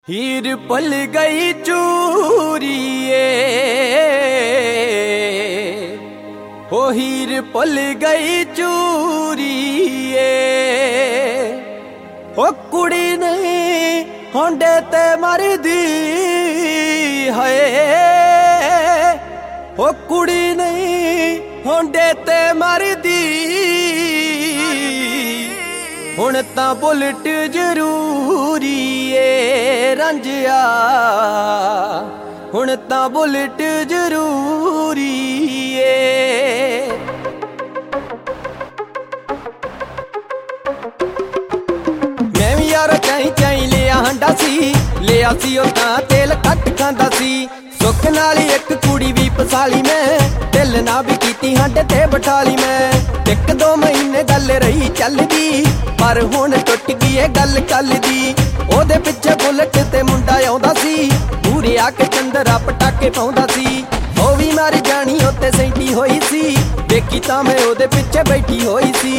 हीर पल गई चूरिए हो हीर पल गई चूरिए हो कुड़ी नहीं होंडे ते मरदी है हो कुड़ी नहीं होंडे ते मरदी हुण तां बुलट जरूरी ए रंजिया हुण तां बुलट जरूरी ए मैं भी यार चाई चाई लिया हंडा सी ओ तां तेल घट खांदा सी सुख नाल एक कुड़ी भी पसाली मैं दिल ना भी कीती हांडे ते बठाली मैं एक दो महीने गल रही चलदी पर हुण टुट गई है गल कल दी ओदे पिछे बुलट ते मुंडा आउंदा सी पूरे आके चंदरा पटाके पाउंदा सी ओ भी मर जानी उत्ते सैंटी होई सी देखी तां मैं ओदे पिछे बैठी होई सी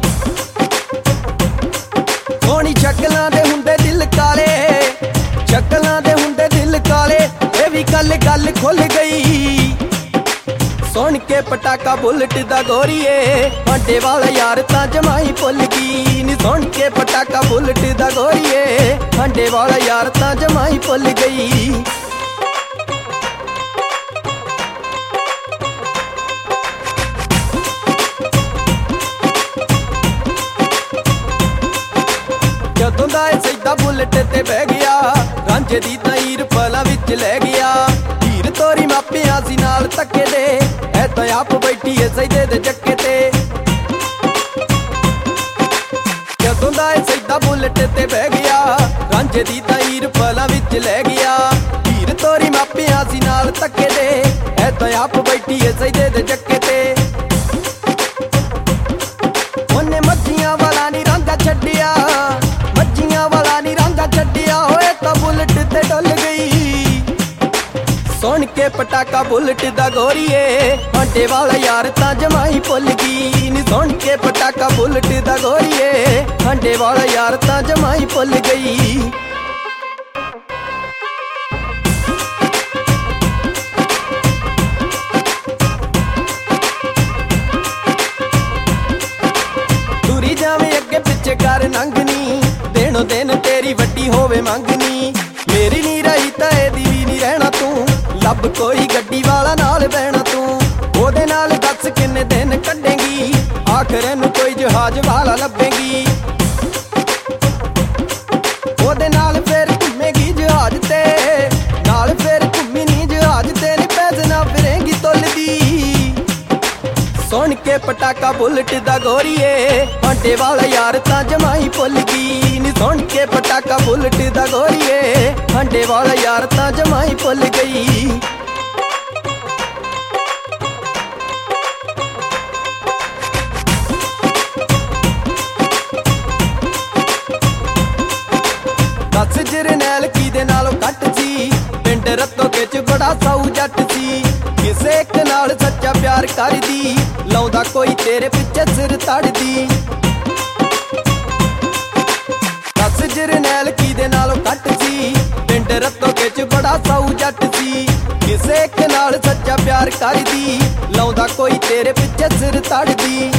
सोहनी शक्लां दे हुंदे दिल काले शक्लां दे हुंदे दिल काले ए भी गल खुल गई सुन के पटाका बुलट दा गोरीए हांडे वाला यार तां जमाई भुल गई नी सुन के पटाका बुलट दा गोरीए हांडे वाला यार तां जमाई भुल गई जदों दा सैदा बुलट ते बह गया रांझे दी ताईर पला विच लै गया हीर तोरी मापिया सी नाल तक्के दे ऐ तां आप बैठी है सैदे दे चक्के ते जदों दा सैदा बुलट ते बह गया रांझे दी ताईर पला विच लै गया हीर तोरी मापिया सी नाल तक्के दे ऐ तां आप बैठी है सैदे दे चक्के ते ओने मच्छियां वाला नी रंगा छड्डिया मच्छियां वाला नी रंगा छड्डिया होए तां बुलट ते डुल गई सुन के पटाका बुलट दा गोरीए हांडे वाला यार तां जमाई भुल गई नी सुन के पटाका बुलट दा गोरीए हांडे वाला यार तां जमाई भुल गई तुरी जावे अगे पिछे कर नंगनी देनो दिन तेरी वड्डी होवे मंगनी मेरी नी रही तां एदी भी नी रहना तू लब कोई गड्डी वाला नाल बहना तू ओदे नाल दस किन्ने दिन कड्डेंगी आखिर नूं कोई जहाज वाला लभेगी ओदे नाल फिर घूमेगी जहाज ते नाल फिर घूमी नी जहाज ते नी पैसे ना फिरेंगी तुलदी सुन के पटाका बुलट दा गोरीए हांडे वाला यार तां जमाई भुल गई नी सुन के पटाका बुलट दा गोरीए हांडे वाला यार तां जमाई भुल गई दस जरनैल कीदे नालों घट सी पिंड रत्तो विच बड़ा साऊ जट सी किसे एक नाल सच्चा प्यार करदी लाउंदा कोई तेरे पिछे सिर तड़दी दस जरनैल कीदे नालों घट सी पिंड रत्तो विच बड़ा साऊ जट सी किसे एक नाल सच्चा प्यार करदी लाउंदा कोई तेरे पिछे सिर तड़दी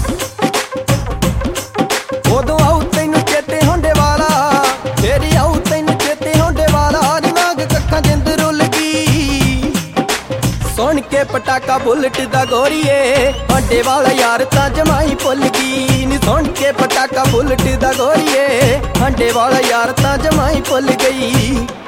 उदों आऊ तैनूं चेते होंडे वाला तेरी आऊ तैनूं चेते होंडे वाला दिमाग कक्खां जिंद रुल गई सुन के पटाका बुलट दा गोरीए हांडे वाला यार तां जमाई भुल गई नी सुन के पटाका बुलट दा गोरीए हांडे वाला यार तां जमाई भुल गई।